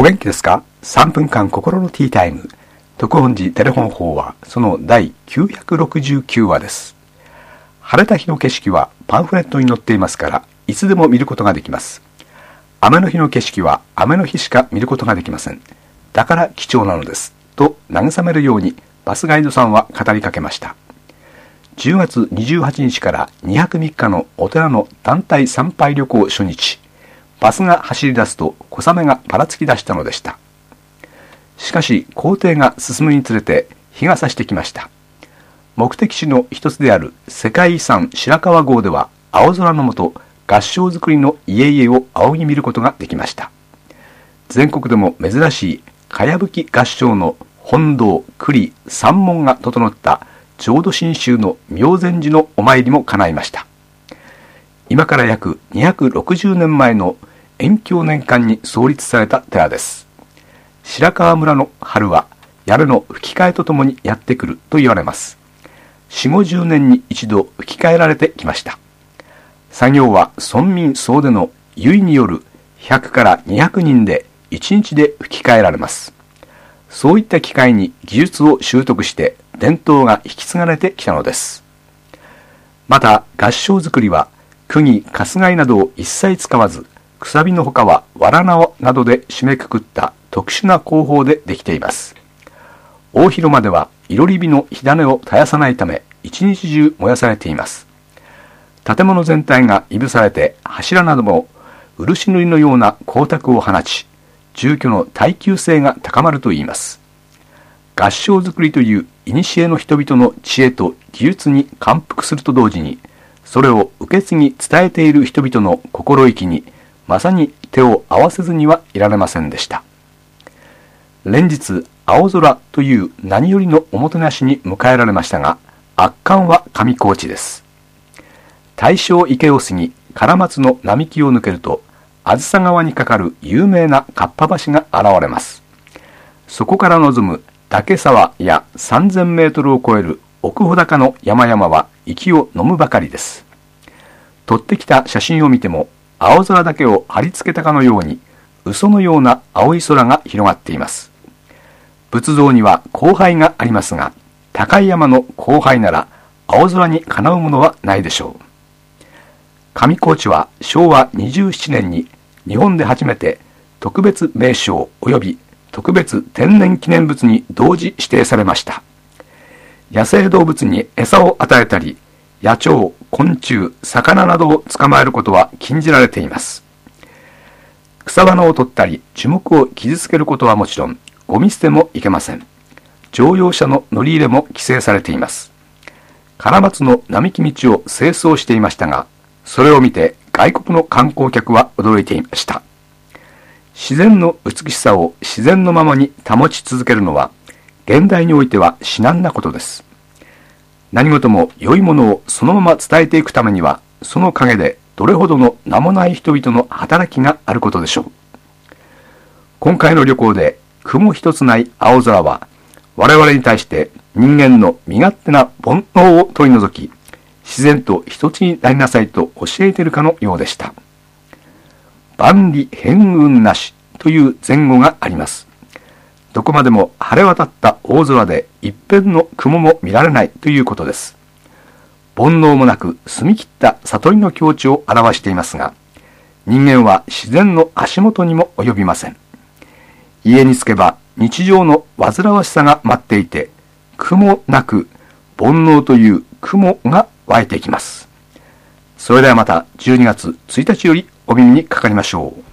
元気ですか？ 3 分間心のティータイム。特本寺テレフォン法はその第969話です。晴れた日の景色はパンフレットに載っていますからいつでも見ることができます。雨の日の景色は雨の日しか見ることができません。だから貴重なのです。と慰めるようにバスガイドさんは語りかけました。10月28日から2泊3日のお寺の団体参拝旅行初日。バスが走り出すと小雨がぱらつき出したのでした。しかし行程が進むにつれて日が差してきました。目的地の一つである世界遺産白川郷では青空の下、合掌造りの家々を仰ぎ見ることができました。全国でも珍しいかやぶき合掌の本堂、栗、三門が整った浄土真宗の妙禅寺のお参りも叶いました。今から約260年前の延享年間に創立された寺です。白川村の春は屋根の吹き替えとともにやってくると言われます。4、50年に一度吹き替えられてきました。作業は村民総出の結による100から200人で1日で吹き替えられます。そういった機会に技術を習得して伝統が引き継がれてきたのです。また合掌造りは釘、春日井などを一切使わず、くさびのほかは藁縄などで締めくくった特殊な工法でできています。大広間では囲炉裏火の火種を絶やさないため一日中燃やされています。建物全体がいぶされて柱なども漆塗りのような光沢を放ち、住居の耐久性が高まるといいます。合掌造りという古の人々の知恵と技術に感服すると同時に、それを受け継ぎ伝えている人々の心意気にまさに手を合わせずにはいられませんでした。連日青空という何よりのおもてなしに迎えられましたが、圧巻は上高地です。大正池を過ぎ唐松の並木を抜けるとあずさ川に架かる有名なかっぱ橋が現れます。そこから望む岳沢や3000メートルを超える奥穂高の山々は息を飲むばかりです。撮ってきた写真を見ても青空だけを貼り付けたかのように嘘のような青い空が広がっています。仏像には光背がありますが、高い山の光背なら青空にかなうものはないでしょう。上高地は昭和27年に日本で初めて特別名勝及び特別天然記念物に同時指定されました。野生動物に餌を与えたり、野鳥、昆虫、魚などを捕まえることは禁じられています。草花を取ったり、樹木を傷つけることはもちろん、ゴミ捨てもいけません。乗用車の乗り入れも規制されています。唐松の並木道を清掃していましたが、それを見て外国の観光客は驚いていました。自然の美しさを自然のままに保ち続けるのは、現代においては至難なことです。何事も良いものをそのまま伝えていくためには、その陰でどれほどの名もない人々の働きがあることでしょう。今回の旅行で雲一つない青空は、我々に対して人間の身勝手な煩悩を取り除き、自然と一つになりなさいと教えているかのようでした。万里変雲なしという前後があります。どこまでも晴れ渡った大空で一片の雲も見られないということです。煩悩もなく澄み切った悟りの境地を表していますが、人間は自然の足元にも及びません。家に着けば日常の煩わしさが待っていて、雲なく煩悩という雲が湧いてきます。それではまた12月1日よりお耳にかかりましょう。